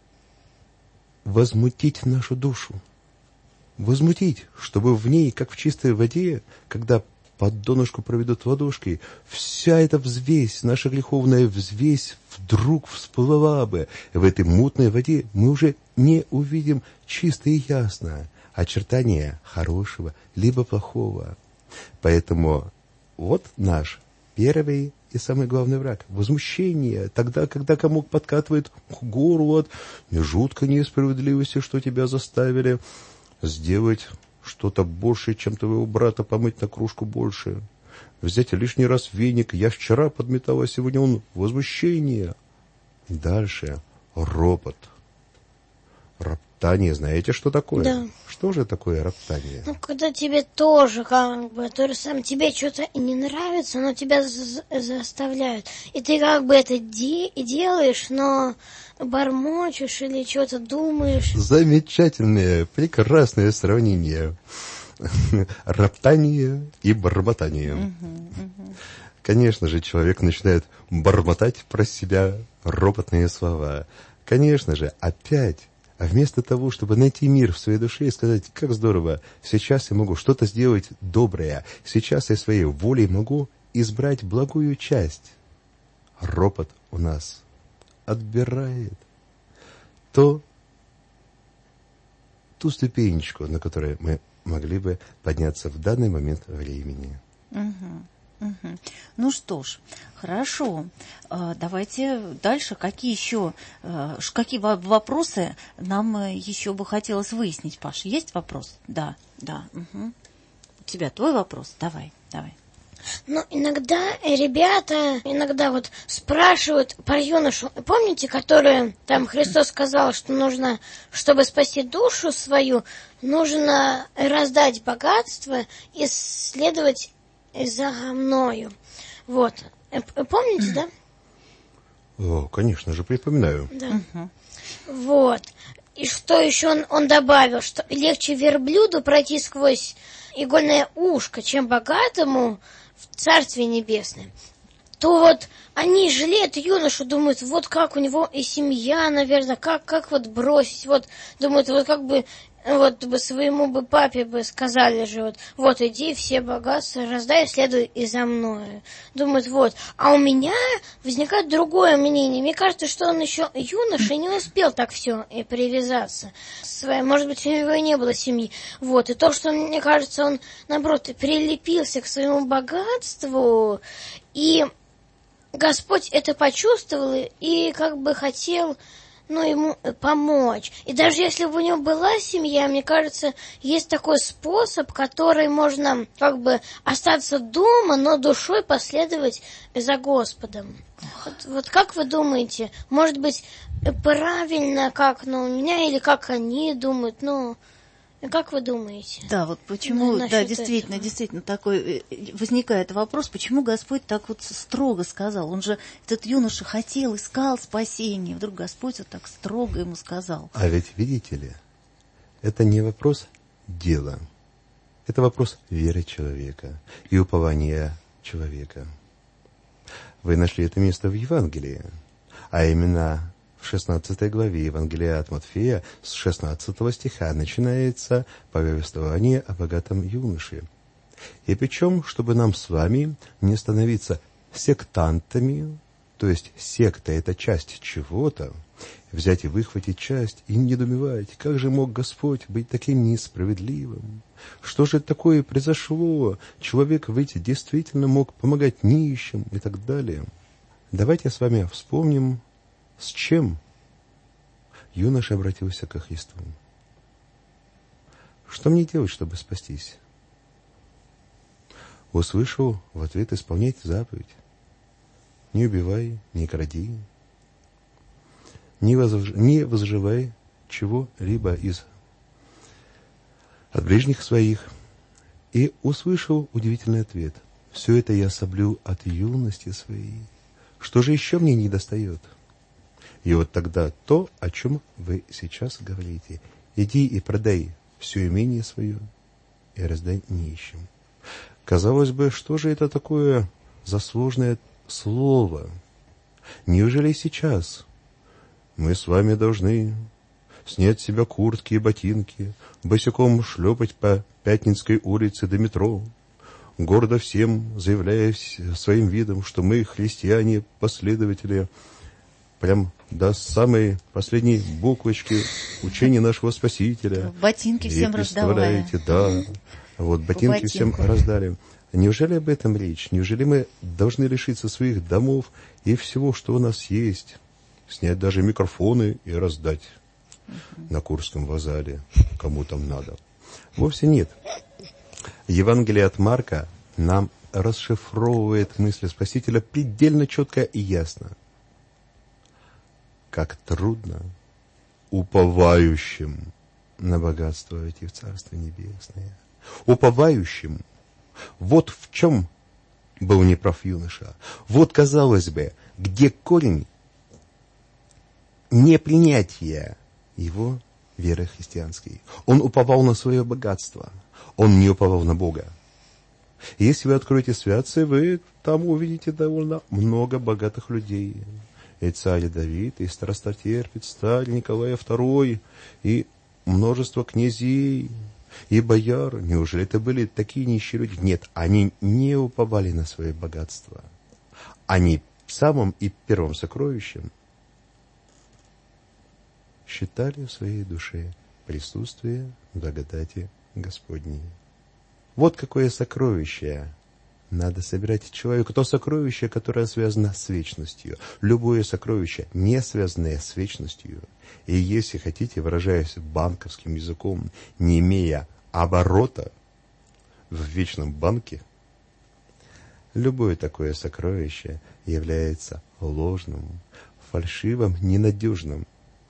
возмутить нашу душу. Возмутить, чтобы в ней, как в чистой воде, когда под донышку проведут ладошкой, вся эта взвесь, наша греховная взвесь, вдруг всплыла бы. В этой мутной воде мы уже не увидим чисто и ясно очертания хорошего либо плохого. Поэтому вот наш первый и самый главный враг – возмущение. Тогда, когда кому подкатывает к гору от жуткой несправедливости, что тебя заставили сделать что-то больше, чем твоего брата, помыть на кружку больше, взять лишний раз веник. Я вчера подметал, а сегодня он возмущение. Дальше ропот. Роптание. Знаете, что такое? Да. Что же такое роптание? Ну, когда тебе тоже, как бы, то же самое, тебе что-то и не нравится, но тебя за- заставляют. И ты как бы это де- делаешь, но бормочешь или что-то думаешь. Замечательное, прекрасное сравнение. Роптание и бормотание. Конечно же, человек начинает бормотать про себя ропотные слова. Конечно же, опять, а вместо того, чтобы найти мир в своей душе и сказать, как здорово, сейчас я могу что-то сделать доброе, сейчас я своей волей могу избрать благую часть. Ропот у нас отбирает то, ту ступенечку, на которой мы могли бы подняться в данный момент времени. Угу, угу. Ну что ж, хорошо. Давайте дальше. Какие еще, какие вопросы нам еще бы хотелось выяснить, Паш? Есть вопрос? Да, да. Угу. У тебя твой вопрос? Давай, давай. Ну, иногда ребята, иногда вот спрашивают про юношу. Помните, которые там Христос сказал, что нужно, чтобы спасти душу свою, нужно раздать богатство и следовать за мною. Вот. Помните, да? О, конечно же, припоминаю. Да. Угу. Вот. И что еще он, он добавил, что легче верблюду пройти сквозь игольное ушко, чем богатому в Царстве Небесном. То вот они жалеют юношу, думают, вот как у него и семья, наверное, как, как вот бросить, вот, думают, вот как бы, вот бы своему бы папе бы сказали же, вот, вот иди, все богатства раздай, следуй и за мной. Думают, вот. А у меня возникает другое мнение. Мне кажется, что он еще юноша и не успел так все и привязаться. Своей, может быть, у него и не было семьи. Вот. И то, что, мне кажется, он, наоборот, прилепился к своему богатству, и Господь это почувствовал и как бы хотел, ну, ему помочь. И даже если бы у него была семья, мне кажется, есть такой способ, который можно как бы остаться дома, но душой последовать за Господом. Вот, вот как вы думаете, может быть, правильно, как ну, у меня, или как они думают, ну... Как вы думаете? Да, вот почему, да, действительно, этого? действительно такой возникает вопрос, почему Господь так вот строго сказал? Он же, этот юноша хотел, искал спасения, вдруг Господь вот так строго ему сказал. А ведь, видите ли, это не вопрос дела, это вопрос веры человека и упования человека. Вы нашли это место в Евангелии, а именно... В шестнадцатой главе Евангелия от Матфея с шестнадцатого стиха начинается повествование о богатом юноше. И причем, чтобы нам с вами не становиться сектантами, то есть секта — это часть чего-то, взять и выхватить часть и недоумевать, как же мог Господь быть таким несправедливым? Что же такое произошло? Человек ведь действительно мог помогать нищим и так далее. Давайте с вами вспомним, с чем юноша обратился ко Христу. Что мне делать, чтобы спастись? Услышал в ответ: исполнять заповедь. Не убивай, не кради, не, возж... не возживай чего-либо из от ближних своих. И услышал удивительный ответ: все это я соблюл от юности своей. Что же еще мне недостает? И вот тогда то, о чем вы сейчас говорите. Иди и продай все имение свое и раздай нищим. Казалось бы, что же это такое за сложное слово? Неужели сейчас мы с вами должны снять с себя куртки и ботинки, босиком шлепать по Пятницкой улице до метро, гордо всем заявляя своим видом, что мы христиане, последователи, прям до самой последней буквочки учения нашего Спасителя. Ботинки всем раздавая. Да. Вот, ботинки всем раздали. Неужели об этом речь? Неужели мы должны лишиться своих домов и всего, что у нас есть? Снять даже микрофоны и раздать uh-huh. на Курском вокзале, кому там надо. Вовсе нет. Евангелие от Марка нам расшифровывает мысли Спасителя предельно четко и ясно. Как трудно уповающим на богатство войти в Царство Небесное. Уповающим. Вот в чем был неправ юноша. Вот, казалось бы, где корень непринятия его веры христианской. Он уповал на свое богатство. Он не уповал на Бога. Если вы откроете святцы, вы там увидите довольно много богатых людей. И царь Давид, и страстотерпец, царь Николай второй, и множество князей, и бояр. Неужели это были такие нищие люди? Нет, они не уповали на свое богатство. Они самым и первым сокровищем считали в своей душе присутствие благодати Господней. Вот какое сокровище надо собирать человеку. То сокровище, которое связано с вечностью. Любое сокровище, не связанное с вечностью. И если хотите, выражаясь банковским языком, не имея оборота в вечном банке, любое такое сокровище является ложным, фальшивым, ненадежным,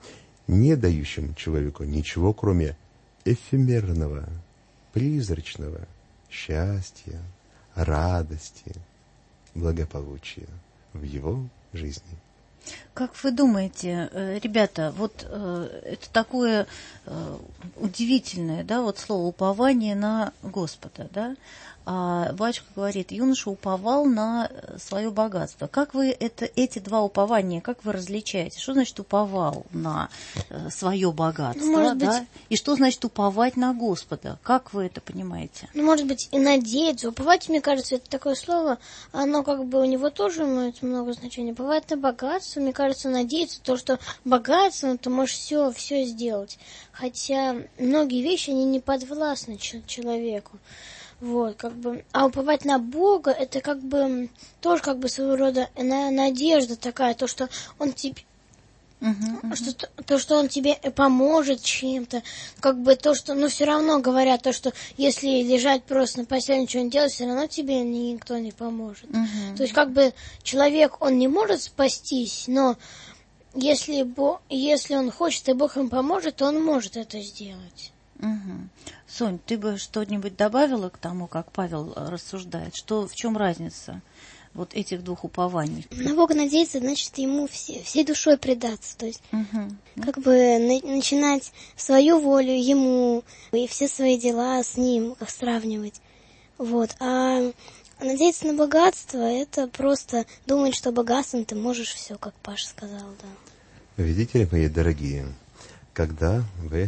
не дающим человеку ничего, кроме эфемерного, призрачного счастья, радости, благополучия в его жизни. Как вы думаете, ребята, вот это такое удивительное, да, вот слово упование на Господа, да? А батюшка говорит, юноша уповал на свое богатство. Как вы это, эти два упования, как вы различаете? Что значит уповал на свое богатство, ну, может да? быть... И что значит уповать на Господа? Как вы это понимаете? Ну, может быть, и надеяться. Уповать, мне кажется, это такое слово, оно как бы у него тоже имеет много значения. Уповать на богатство, мне кажется, надеяться, то, что богатство, ну, ты можешь все, все сделать. Хотя многие вещи, они не подвластны человеку. Вот, как бы, а уповать на Бога, это как бы тоже как бы своего рода надежда такая, то, что Он тебе, uh-huh, uh-huh. Что, то, что Он тебе поможет чем-то, как бы то, что, ну, все равно говорят, то, что если лежать просто на постели, ничего не делать, все равно тебе никто не поможет. Uh-huh. То есть, как бы, человек, он не может спастись, но если, Бог, если он хочет, и Бог ему поможет, то он может это сделать. Угу. Сонь, ты бы что-нибудь добавила к тому, как Павел рассуждает? Что, в чем разница вот этих двух упований? На Бога надеяться, значит, ему все, всей душой предаться. То есть, угу. как бы на, начинать свою волю ему и все свои дела с ним как сравнивать. Вот. А надеяться на богатство, это просто думать, что богатством ты можешь все, как Паша сказал, да. Видите ли, мои дорогие, когда вы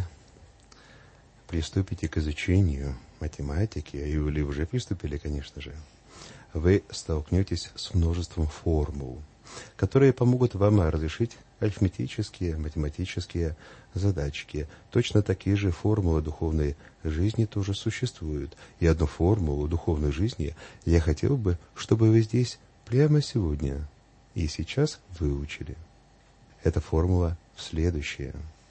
приступите к изучению математики, или уже приступили, конечно же, вы столкнетесь с множеством формул, которые помогут вам разрешить арифметические, математические задачки. Точно такие же формулы духовной жизни тоже существуют. И одну формулу духовной жизни я хотел бы, чтобы вы здесь прямо сегодня и сейчас выучили. Эта формула следующая.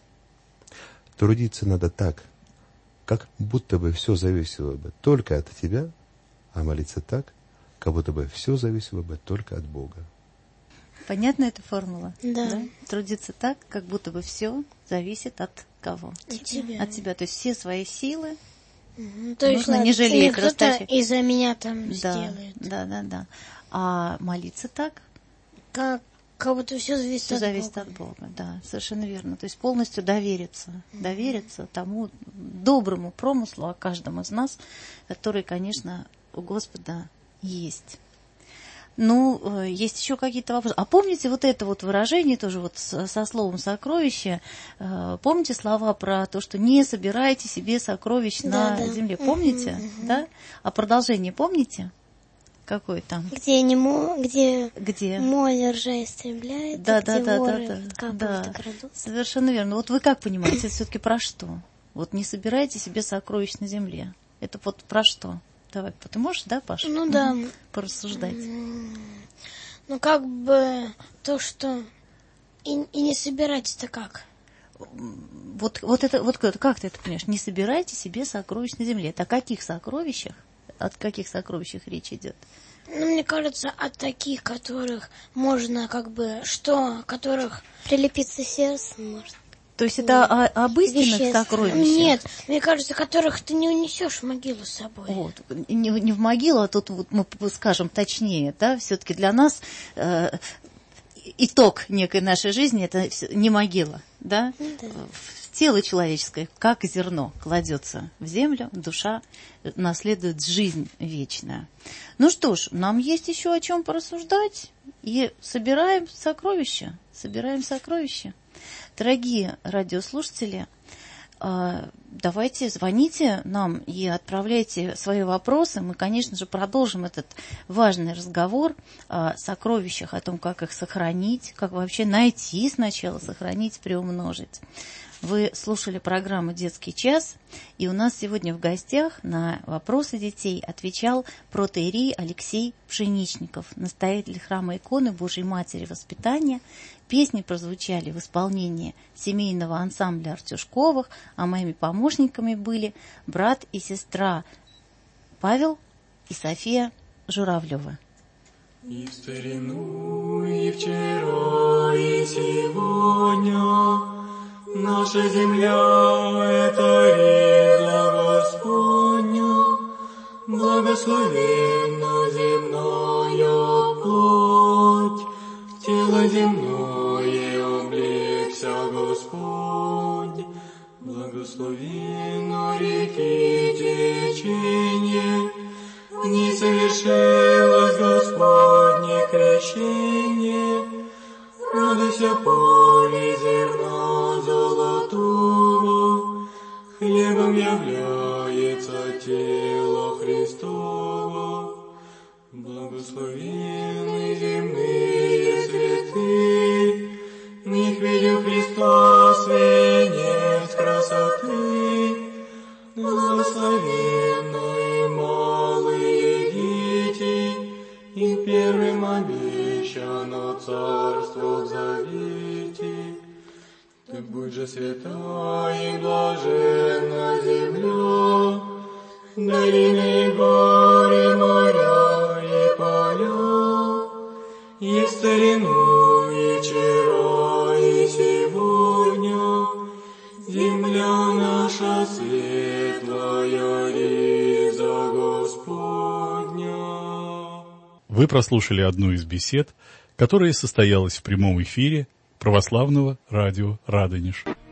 Трудиться надо так, как будто бы все зависело бы только от тебя, а молиться так, как будто бы все зависело бы только от Бога. Понятна эта формула? Да. да. Трудиться так, как будто бы все зависит от кого? От тебя. От тебя. То есть все свои силы угу. То есть, нужно не жалеть. Кто-то из-за меня там да, сделает. Да, да, да. А молиться так? Как? Как будто все зависит, все от, зависит Бога. от Бога. Да, совершенно верно. То есть полностью довериться, mm-hmm. довериться тому доброму промыслу о каждом из нас, который, конечно, у Господа есть. Ну, есть еще какие-то вопросы. А помните вот это вот выражение тоже вот со словом «сокровище»? Помните слова про то, что не собирайте себе сокровищ да, на да. земле? Помните? Mm-hmm. Да? А продолжение помните? Какой там? Где не мо, где, где? моль ржа истребляет, да, где да, воры да, да, да. да. Совершенно верно. Вот вы как понимаете, это все-таки про что? Вот не собирайте себе сокровищ на земле. Это вот про что? Давай, ты можешь, да, Паша? Ну да. Угу. Порассуждать. Ну как бы то, что и, и не собирать-то как? Вот, вот это, вот как ты это понимаешь? Не собирайте себе сокровищ на земле. Это о каких сокровищах? От каких сокровищах речь идет? Ну, мне кажется, от таких, которых можно, как бы, что, которых прилепиться сердце может. То есть это о, об истинных сокровищах? Нет, мне кажется, которых ты не унесешь в могилу с собой. Вот. Не, не в могилу, а тут вот мы скажем точнее, да, все-таки для нас э, итог некой нашей жизни это не могила, да? Да. Тело человеческое, как зерно, кладется в землю, душа наследует жизнь вечную. Ну что ж, нам есть еще о чем порассуждать. И собираем сокровища, собираем сокровища. Дорогие радиослушатели, давайте звоните нам и отправляйте свои вопросы. Мы, конечно же, продолжим этот важный разговор о сокровищах, о том, как их сохранить, как вообще найти сначала, сохранить, приумножить. Вы слушали программу «Детский час», и у нас сегодня в гостях на вопросы детей отвечал протоиерей Алексей Пшеничников, настоятель храма иконы Божией Матери Воспитания. Песни прозвучали в исполнении семейного ансамбля Артюшковых, а моими помощниками были брат и сестра Павел и София Журавлева. И в старину, и вчера, и сегодня наша земля — это риза Господня, благословенна земная плоть, в тело земное облегся Господь, благословенна реки течение, в ней совершилось Господне крещение. Радуйся, поле зерна золотого, хлебом является тело Христово. Благословенны земные цветы, в них видел Христос венец красоты. Благословенны малые дети, им первым обещано царство в завете. Ты будь же свята и блаженна земля, долины, горы, моря и поля, и в старину, и вчера, и сегодня, земля наша светлая, риза Господня. Вы прослушали одну из бесед, которая состоялась в прямом эфире православного радио «Радонеж».